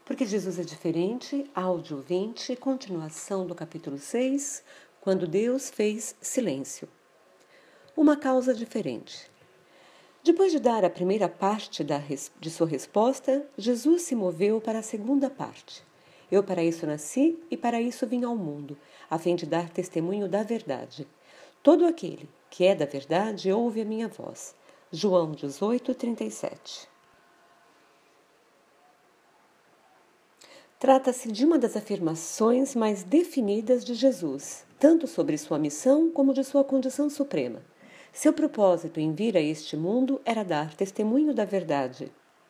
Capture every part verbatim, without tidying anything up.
Porque Jesus é diferente, áudio vinte, continuação do capítulo seis, quando Deus fez silêncio. Uma causa diferente. Depois de dar a primeira parte da, de sua resposta, Jesus se moveu para a segunda parte. Eu para isso nasci e para isso vim ao mundo, a fim de dar testemunho da verdade. Todo aquele que é da verdade ouve a minha voz. João dezoito, trinta e sete. Trata-se de uma das afirmações mais definidas de Jesus, tanto sobre sua missão como de sua condição suprema. Seu propósito em vir a este mundo era dar testemunho da verdade.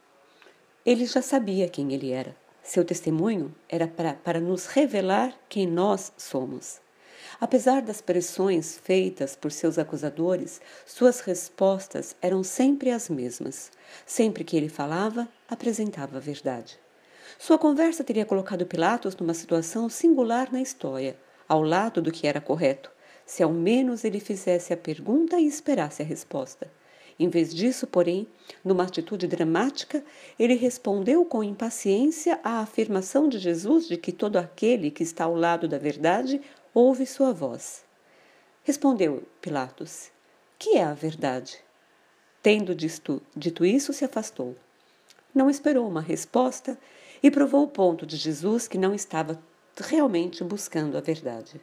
Ele já sabia quem ele era. Seu testemunho era para, para nos revelar quem nós somos. Apesar das pressões feitas por seus acusadores, suas respostas eram sempre as mesmas. Sempre que ele falava, apresentava a verdade. Sua conversa teria colocado Pilatos numa situação singular na história, ao lado do que era correto, se ao menos ele fizesse a pergunta e esperasse a resposta. Em vez disso, porém, numa atitude dramática, ele respondeu com impaciência à afirmação de Jesus de que todo aquele que está ao lado da verdade ouve sua voz. Respondeu Pilatos: "Que é a verdade?" Tendo dito, dito isso, se afastou. Não esperou uma resposta e provou o ponto de Jesus que não estava realmente buscando a verdade.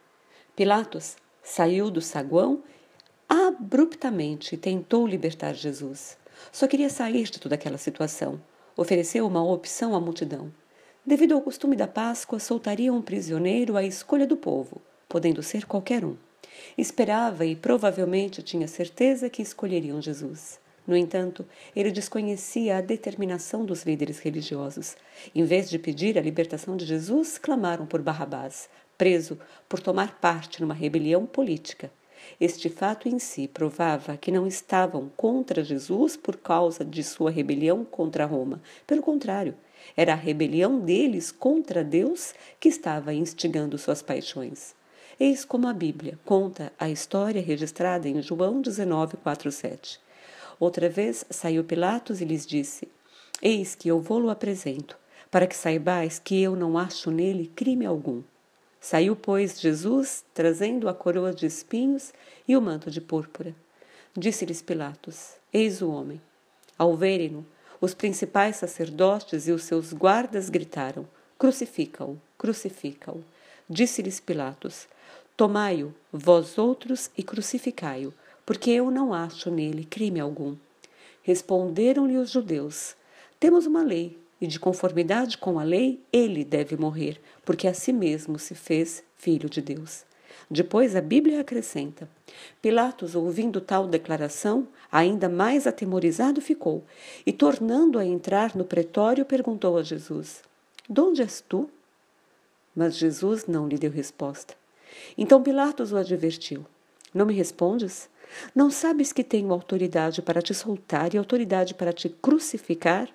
Pilatos saiu do saguão abruptamente e tentou libertar Jesus. Só queria sair de toda aquela situação. Ofereceu uma opção à multidão. Devido ao costume da Páscoa, soltaria um prisioneiro à escolha do povo, podendo ser qualquer um. Esperava e provavelmente tinha certeza que escolheriam Jesus. No entanto, ele desconhecia a determinação dos líderes religiosos. Em vez de pedir a libertação de Jesus, clamaram por Barrabás, preso por tomar parte numa rebelião política. Este fato em si provava que não estavam contra Jesus por causa de sua rebelião contra Roma. Pelo contrário, era a rebelião deles contra Deus que estava instigando suas paixões. Eis como a Bíblia conta a história registrada em João dezenove, quatro, sete. Outra vez saiu Pilatos e lhes disse: "Eis que eu vou-lo apresento, para que saibais que eu não acho nele crime algum." Saiu, pois, Jesus, trazendo a coroa de espinhos e o manto de púrpura. Disse-lhes Pilatos: "Eis o homem." Ao verem-no, os principais sacerdotes e os seus guardas gritaram: "Crucifica-o, crucifica-o." Disse-lhes Pilatos: "Tomai-o, vós outros, e crucificai-o, porque eu não acho nele crime algum." Responderam-lhe os judeus: "Temos uma lei, e de conformidade com a lei, ele deve morrer, porque a si mesmo se fez filho de Deus." Depois a Bíblia acrescenta: Pilatos, ouvindo tal declaração, ainda mais atemorizado ficou, e tornando a entrar no pretório, perguntou a Jesus: "De onde és tu?" Mas Jesus não lhe deu resposta. Então Pilatos o advertiu: "Não me respondes? Não sabes que tenho autoridade para te soltar e autoridade para te crucificar?"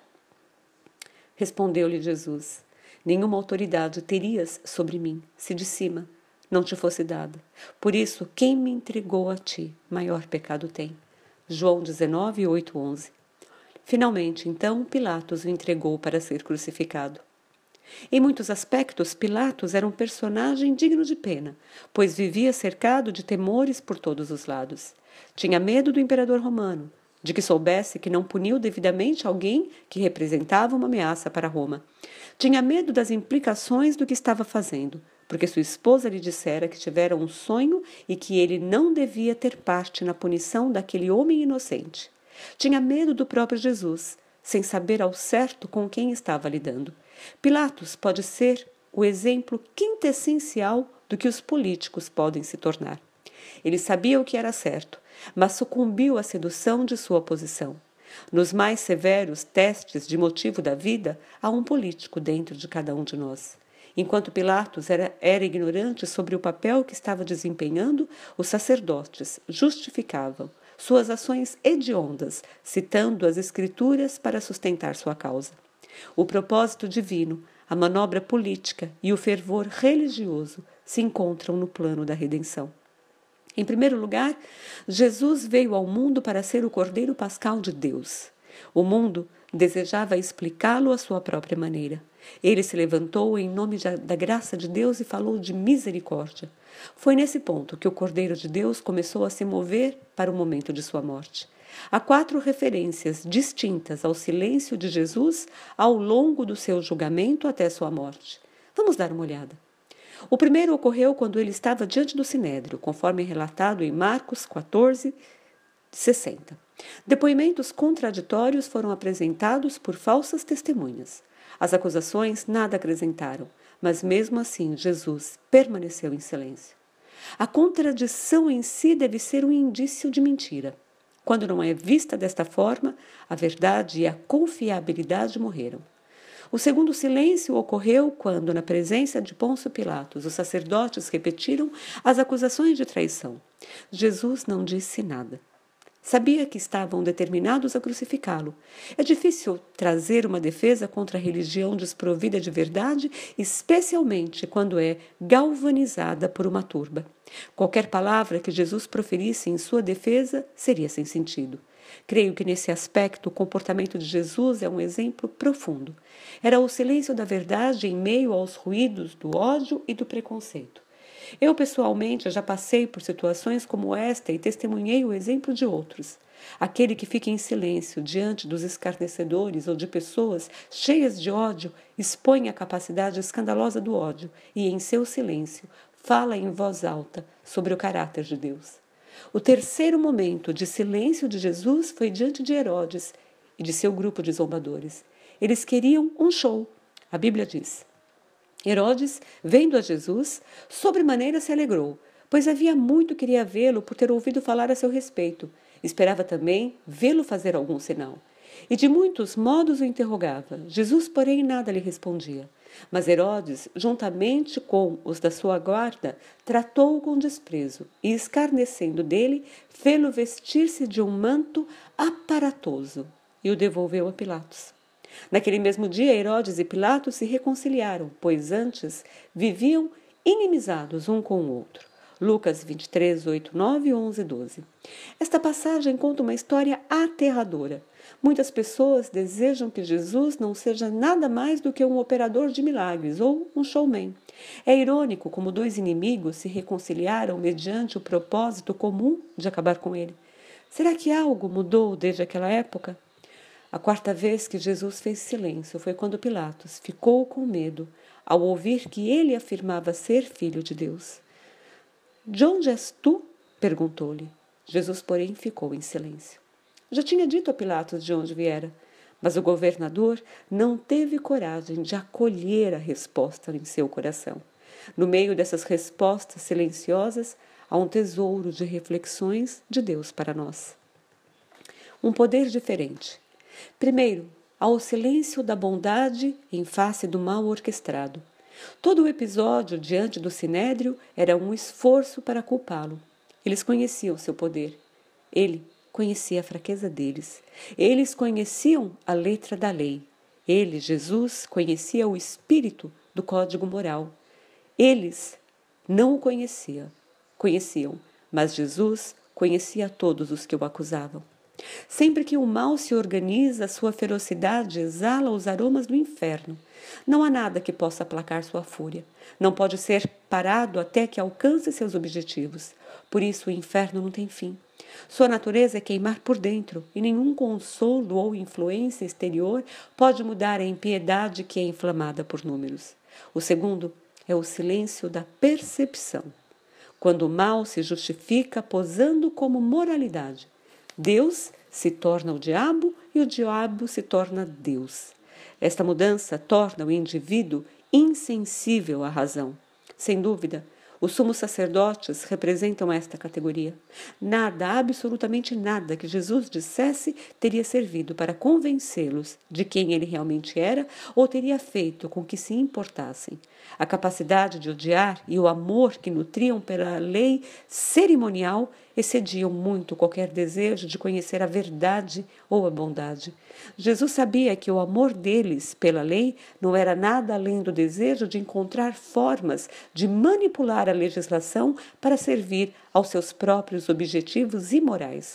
Respondeu-lhe Jesus: "Nenhuma autoridade terias sobre mim, se de cima não te fosse dada. Por isso, quem me entregou a ti, maior pecado tem." João dezenove, oito, onze. Finalmente, então, Pilatos o entregou para ser crucificado. Em muitos aspectos, Pilatos era um personagem digno de pena, pois vivia cercado de temores por todos os lados. Tinha medo do imperador romano, de que soubesse que não puniu devidamente alguém que representava uma ameaça para Roma. Tinha medo das implicações do que estava fazendo, porque sua esposa lhe dissera que tivera um sonho e que ele não devia ter parte na punição daquele homem inocente. Tinha medo do próprio Jesus, sem saber ao certo com quem estava lidando. Pilatos pode ser o exemplo quintessencial do que os políticos podem se tornar. Ele sabia o que era certo, mas sucumbiu à sedução de sua posição. Nos mais severos testes de motivo da vida, há um político dentro de cada um de nós. Enquanto Pilatos era, era ignorante sobre o papel que estava desempenhando, os sacerdotes justificavam suas ações hediondas, citando as Escrituras para sustentar sua causa. O propósito divino, a manobra política e o fervor religioso se encontram no plano da redenção. Em primeiro lugar, Jesus veio ao mundo para ser o Cordeiro Pascal de Deus. O mundo desejava explicá-lo à sua própria maneira. Ele se levantou em nome da graça de Deus e falou de misericórdia. Foi nesse ponto que o Cordeiro de Deus começou a se mover para o momento de sua morte. Há quatro referências distintas ao silêncio de Jesus ao longo do seu julgamento até sua morte. Vamos dar uma olhada. O primeiro ocorreu quando ele estava diante do Sinédrio, conforme relatado em Marcos quatorze, sessenta. Depoimentos contraditórios foram apresentados por falsas testemunhas. As acusações nada acrescentaram, mas mesmo assim Jesus permaneceu em silêncio. A contradição em si deve ser um indício de mentira. Quando não é vista desta forma, a verdade e a confiabilidade morreram. O segundo silêncio ocorreu quando, na presença de Pôncio Pilatos, os sacerdotes repetiram as acusações de traição. Jesus não disse nada. Sabia que estavam determinados a crucificá-lo. É difícil trazer uma defesa contra a religião desprovida de verdade, especialmente quando é galvanizada por uma turba. Qualquer palavra que Jesus proferisse em sua defesa seria sem sentido. Creio que nesse aspecto o comportamento de Jesus é um exemplo profundo. Era o silêncio da verdade em meio aos ruídos do ódio e do preconceito. Eu, pessoalmente, já passei por situações como esta e testemunhei o exemplo de outros. Aquele que fica em silêncio diante dos escarnecedores ou de pessoas cheias de ódio expõe a capacidade escandalosa do ódio e, em seu silêncio, fala em voz alta sobre o caráter de Deus. O terceiro momento de silêncio de Jesus foi diante de Herodes e de seu grupo de zombadores. Eles queriam um show. A Bíblia diz: Herodes, vendo a Jesus, sobremaneira se alegrou, pois havia muito queria vê-lo por ter ouvido falar a seu respeito. Esperava também vê-lo fazer algum sinal. E de muitos modos o interrogava. Jesus, porém, nada lhe respondia. Mas Herodes, juntamente com os da sua guarda, tratou-o com desprezo e, escarnecendo dele, fê-lo vestir-se de um manto aparatoso e o devolveu a Pilatos. Naquele mesmo dia, Herodes e Pilatos se reconciliaram, pois antes viviam inimizados um com o outro. Lucas vinte e três, oito, nove, onze e doze. Esta passagem conta uma história aterradora. Muitas pessoas desejam que Jesus não seja nada mais do que um operador de milagres ou um showman. É irônico como dois inimigos se reconciliaram mediante o propósito comum de acabar com ele. Será que algo mudou desde aquela época? A quarta vez que Jesus fez silêncio foi quando Pilatos ficou com medo ao ouvir que ele afirmava ser filho de Deus. De onde és tu? Perguntou-lhe. Jesus, porém, ficou em silêncio. Já tinha dito a Pilatos de onde viera, mas o governador não teve coragem de acolher a resposta em seu coração. No meio dessas respostas silenciosas, há um tesouro de reflexões de Deus para nós. Um poder diferente. Primeiro, há o silêncio da bondade em face do mal orquestrado. Todo o episódio diante do Sinédrio era um esforço para culpá-lo. Eles conheciam seu poder. Ele conhecia a fraqueza deles. Eles conheciam a letra da lei. Ele, Jesus, conhecia o espírito do código moral. Eles não o conheciam, conheciam, mas Jesus conhecia todos os que o acusavam. Sempre que o mal se organiza, sua ferocidade exala os aromas do inferno. Não há nada que possa aplacar sua fúria. Não pode ser parado até que alcance seus objetivos. Por isso o inferno não tem fim. Sua natureza é queimar por dentro, e nenhum consolo ou influência exterior pode mudar a impiedade que é inflamada por números. O segundo é o silêncio da percepção. Quando o mal se justifica posando como moralidade, Deus se torna o diabo e o diabo se torna Deus. Esta mudança torna o indivíduo insensível à razão. Sem dúvida, os sumos sacerdotes representam esta categoria. Nada, absolutamente nada que Jesus dissesse teria servido para convencê-los de quem ele realmente era ou teria feito com que se importassem. A capacidade de odiar e o amor que nutriam pela lei cerimonial excediam muito qualquer desejo de conhecer a verdade ou a bondade. Jesus sabia que o amor deles pela lei não era nada além do desejo de encontrar formas de manipular a legislação para servir aos seus próprios objetivos imorais.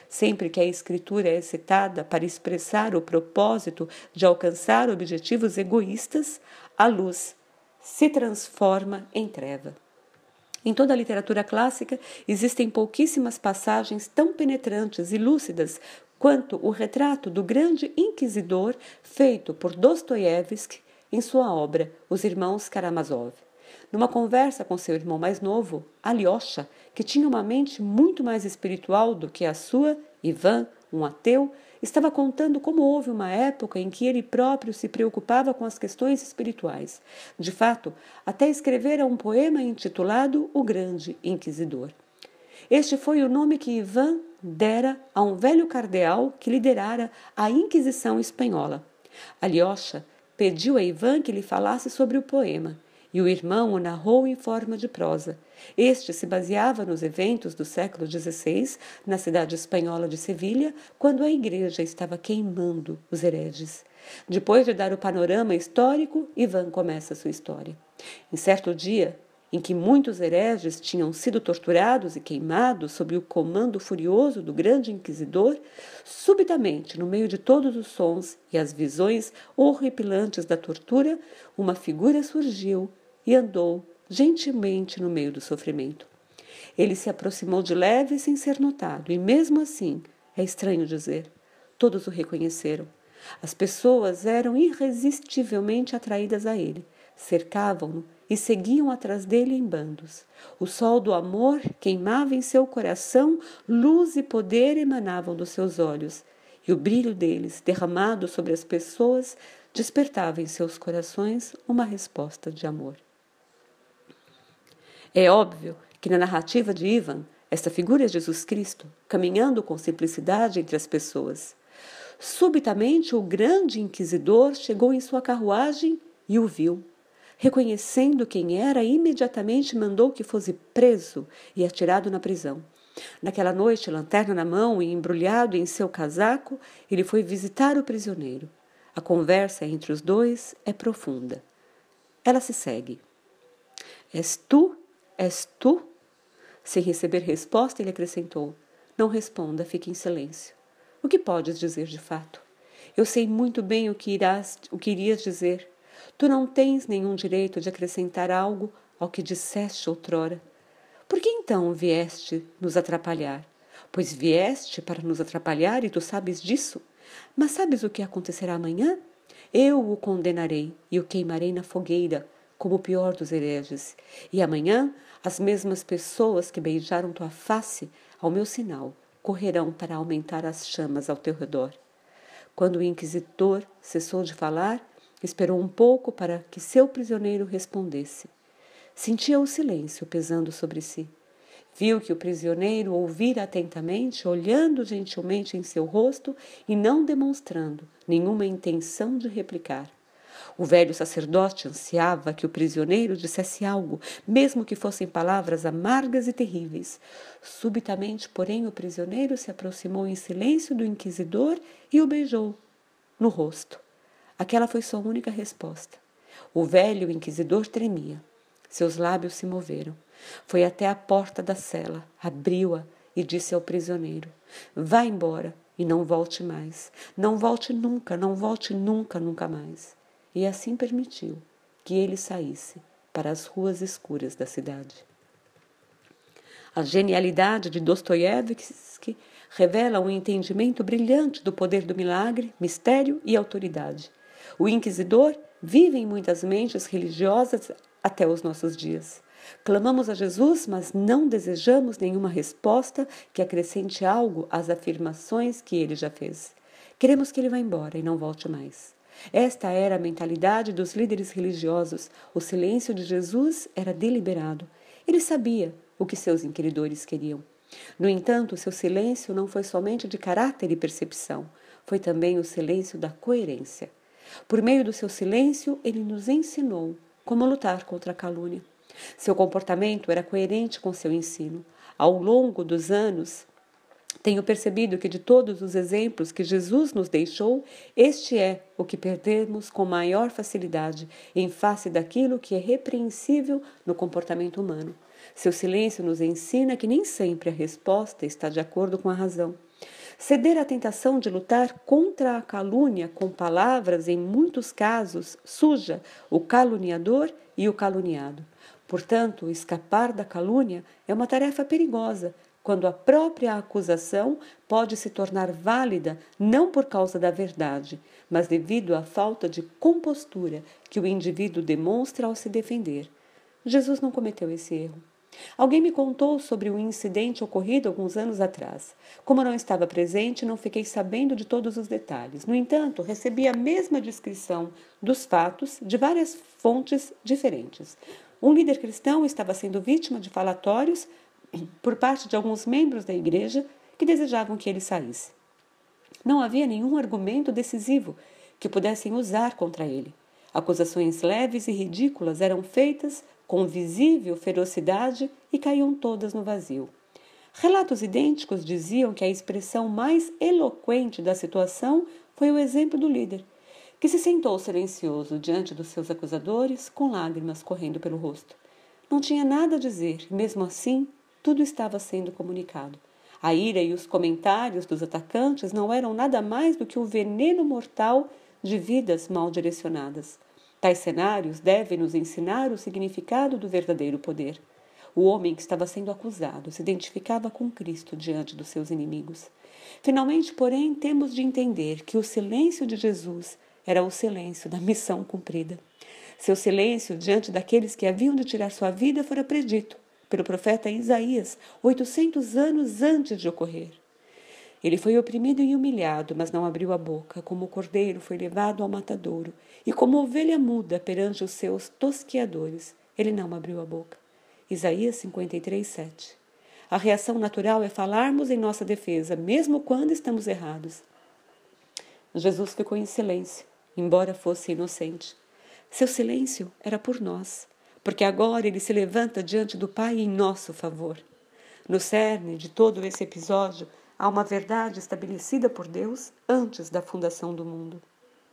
Sempre que a escritura é citada para expressar o propósito de alcançar objetivos egoístas, a luz se transforma em treva. Em toda a literatura clássica, existem pouquíssimas passagens tão penetrantes e lúcidas quanto o retrato do grande inquisidor feito por Dostoiévski em sua obra Os Irmãos Karamazov. Numa conversa com seu irmão mais novo, Alyosha, que tinha uma mente muito mais espiritual do que a sua, Ivan, um ateu, estava contando como houve uma época em que ele próprio se preocupava com as questões espirituais. De fato, até escrevera um poema intitulado O Grande Inquisidor. Este foi o nome que Ivan dera a um velho cardeal que liderara a Inquisição espanhola. Alyosha pediu a Ivan que lhe falasse sobre o poema, e o irmão o narrou em forma de prosa. Este se baseava nos eventos do século dezesseis, na cidade espanhola de Sevilha, quando a igreja estava queimando os hereges. Depois de dar o panorama histórico, Ivan começa sua história. Em certo dia, em que muitos hereges tinham sido torturados e queimados sob o comando furioso do grande inquisidor, subitamente, no meio de todos os sons e as visões horripilantes da tortura, uma figura surgiu e andou gentilmente no meio do sofrimento. Ele se aproximou de leve sem ser notado, e mesmo assim, é estranho dizer, todos o reconheceram. As pessoas eram irresistivelmente atraídas a ele, cercavam-no e seguiam atrás dele em bandos. O sol do amor queimava em seu coração, luz e poder emanavam dos seus olhos, e o brilho deles, derramado sobre as pessoas, despertava em seus corações uma resposta de amor. É óbvio que na narrativa de Ivan, esta figura é Jesus Cristo, caminhando com simplicidade entre as pessoas. Subitamente, o grande inquisidor chegou em sua carruagem e o viu. Reconhecendo quem era, imediatamente mandou que fosse preso e atirado na prisão. Naquela noite, lanterna na mão e embrulhado em seu casaco, ele foi visitar o prisioneiro. A conversa entre os dois é profunda. Ela se segue. És tu? És tu? Sem receber resposta, ele acrescentou. Não responda, fique em silêncio. O que podes dizer de fato? Eu sei muito bem o que, irás, o que irias dizer. Tu não tens nenhum direito de acrescentar algo ao que disseste outrora. Por que então vieste nos atrapalhar? Pois vieste para nos atrapalhar e tu sabes disso. Mas sabes o que acontecerá amanhã? Eu o condenarei e o queimarei na fogueira, como o pior dos hereges. E amanhã, as mesmas pessoas que beijaram tua face, ao meu sinal, correrão para aumentar as chamas ao teu redor. Quando o inquisidor cessou de falar, esperou um pouco para que seu prisioneiro respondesse. Sentia o silêncio pesando sobre si. Viu que o prisioneiro ouvira atentamente, olhando gentilmente em seu rosto e não demonstrando nenhuma intenção de replicar. O velho sacerdote ansiava que o prisioneiro dissesse algo, mesmo que fossem palavras amargas e terríveis. Subitamente, porém, o prisioneiro se aproximou em silêncio do inquisidor e o beijou no rosto. Aquela foi sua única resposta. O velho inquisidor tremia. Seus lábios se moveram. Foi até a porta da cela, abriu-a e disse ao prisioneiro: vá embora e não volte mais. Não volte nunca, não volte nunca, nunca mais. E assim permitiu que ele saísse para as ruas escuras da cidade. A genialidade de Dostoiévski revela um entendimento brilhante do poder do milagre, mistério e autoridade. O inquisidor vive em muitas mentes religiosas até os nossos dias. Clamamos a Jesus, mas não desejamos nenhuma resposta que acrescente algo às afirmações que ele já fez. Queremos que ele vá embora e não volte mais. Esta era a mentalidade dos líderes religiosos. O silêncio de Jesus era deliberado. Ele sabia o que seus inquiridores queriam. No entanto, seu silêncio não foi somente de caráter e percepção, foi também o silêncio da coerência. Por meio do seu silêncio, ele nos ensinou como lutar contra a calúnia. Seu comportamento era coerente com seu ensino. Ao longo dos anos, tenho percebido que de todos os exemplos que Jesus nos deixou, este é o que perdemos com maior facilidade em face daquilo que é repreensível no comportamento humano. Seu silêncio nos ensina que nem sempre a resposta está de acordo com a razão. Ceder à tentação de lutar contra a calúnia com palavras, em muitos casos, suja o caluniador e o caluniado. Portanto, escapar da calúnia é uma tarefa perigosa, quando a própria acusação pode se tornar válida não por causa da verdade, mas devido à falta de compostura que o indivíduo demonstra ao se defender. Jesus não cometeu esse erro. Alguém me contou sobre um incidente ocorrido alguns anos atrás. Como eu não estava presente, não fiquei sabendo de todos os detalhes. No entanto, recebi a mesma descrição dos fatos de várias fontes diferentes. Um líder cristão estava sendo vítima de falatórios por parte de alguns membros da igreja que desejavam que ele saísse. Não havia nenhum argumento decisivo que pudessem usar contra ele. Acusações leves e ridículas eram feitas com visível ferocidade e caíam todas no vazio. Relatos idênticos diziam que a expressão mais eloquente da situação foi o exemplo do líder, que se sentou silencioso diante dos seus acusadores, com lágrimas correndo pelo rosto. Não tinha nada a dizer, e mesmo assim, tudo estava sendo comunicado. A ira e os comentários dos atacantes não eram nada mais do que o veneno mortal de vidas mal direcionadas. Tais cenários devem nos ensinar o significado do verdadeiro poder. O homem que estava sendo acusado se identificava com Cristo diante dos seus inimigos. Finalmente, porém, temos de entender que o silêncio de Jesus era o silêncio da missão cumprida. Seu silêncio diante daqueles que haviam de tirar sua vida fora predito pelo profeta Isaías, oitocentos anos antes de ocorrer. Ele foi oprimido e humilhado, mas não abriu a boca, como o cordeiro foi levado ao matadouro, e como ovelha muda perante os seus tosqueadores, ele não abriu a boca. Isaías cinquenta e três, sete. A reação natural é falarmos em nossa defesa, mesmo quando estamos errados. Jesus ficou em silêncio, embora fosse inocente. Seu silêncio era por nós, porque agora ele se levanta diante do Pai em nosso favor. No cerne de todo esse episódio, há uma verdade estabelecida por Deus antes da fundação do mundo.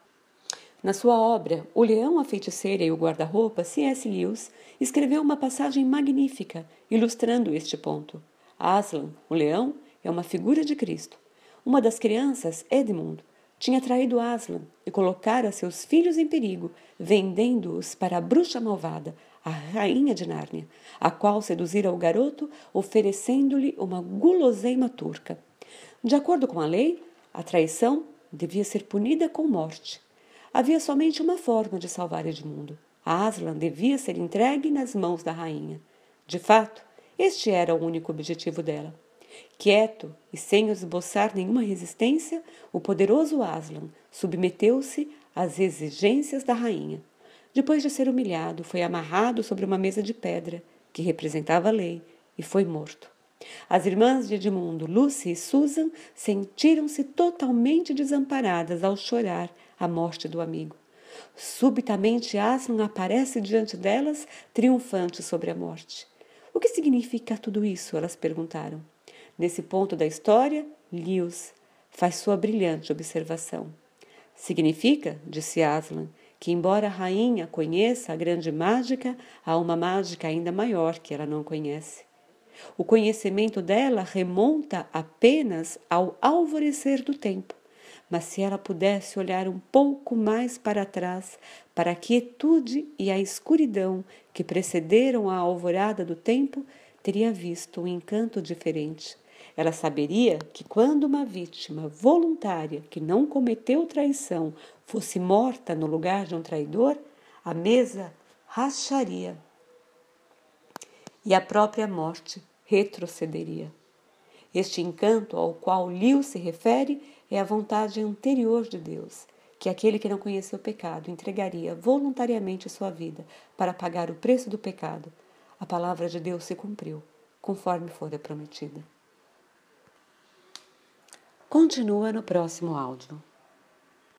Na sua obra O Leão, a Feiticeira e o Guarda-Roupa, C S Lewis escreveu uma passagem magnífica, ilustrando este ponto. Aslan, o leão, é uma figura de Cristo. Uma das crianças, Edmund, tinha traído Aslan e colocara seus filhos em perigo, vendendo-os para a bruxa malvada, a rainha de Nárnia, a qual seduzira o garoto, oferecendo-lhe uma guloseima turca. De acordo com a lei, a traição devia ser punida com morte. Havia somente uma forma de salvar Edmundo. Aslan devia ser entregue nas mãos da rainha. De fato, este era o único objetivo dela. Quieto e sem esboçar nenhuma resistência, o poderoso Aslan submeteu-se às exigências da rainha. Depois de ser humilhado, foi amarrado sobre uma mesa de pedra, que representava a lei, e foi morto. As irmãs de Edmundo, Lucy e Susan, sentiram-se totalmente desamparadas ao chorar a morte do amigo. Subitamente, Aslan aparece diante delas, triunfante sobre a morte. O que significa tudo isso? Elas perguntaram. Nesse ponto da história, Lewis faz sua brilhante observação. Significa, disse Aslan, que embora a rainha conheça a grande mágica, há uma mágica ainda maior que ela não conhece. O conhecimento dela remonta apenas ao alvorecer do tempo, mas se ela pudesse olhar um pouco mais para trás, para a quietude e a escuridão que precederam a alvorada do tempo, teria visto um encanto diferente. Ela saberia que quando uma vítima voluntária que não cometeu traição fosse morta no lugar de um traidor, a mesa racharia e a própria morte retrocederia. Este encanto ao qual Lewis se refere é a vontade anterior de Deus, que aquele que não conheceu o pecado entregaria voluntariamente sua vida para pagar o preço do pecado. A palavra de Deus se cumpriu, conforme fora prometida. Continua no próximo áudio.